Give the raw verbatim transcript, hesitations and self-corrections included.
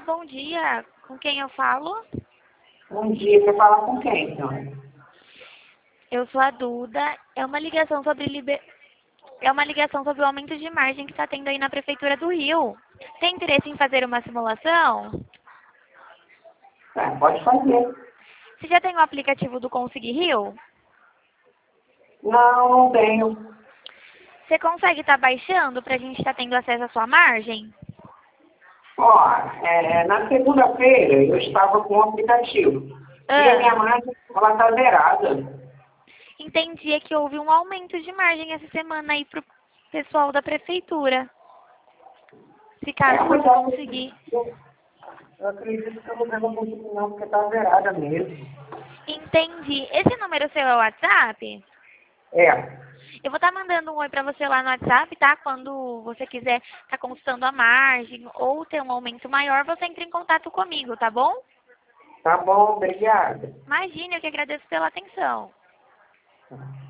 bom dia. Com quem eu falo? Bom dia, você fala com quem, então? Eu sou a Duda. É uma ligação sobre liber... é uma ligação sobre o aumento de margem que está tendo aí na Prefeitura do Rio. Tem interesse em fazer uma simulação? É, pode fazer. Você já tem o aplicativo do Consegui Rio? Não, não tenho. Você consegue estar baixando para a gente estar tendo acesso à sua margem? Ó, é, na segunda-feira eu estava com o aplicativo. E a Ah, minha margem, ela está zerada. entendi é que houve um aumento de margem essa semana aí pro pessoal da Prefeitura. Se É, caso mas você eu conseguir. acredito, eu acredito que eu não devo conseguir não, porque está zerada mesmo. Entendi. Esse número seu é o WhatsApp? É, Eu vou estar mandando um oi para você lá no WhatsApp, tá? Quando você quiser estar consultando a margem ou ter um aumento maior, você entra em contato comigo, tá bom? tá bom, obrigada. Imagine, eu que agradeço pela atenção.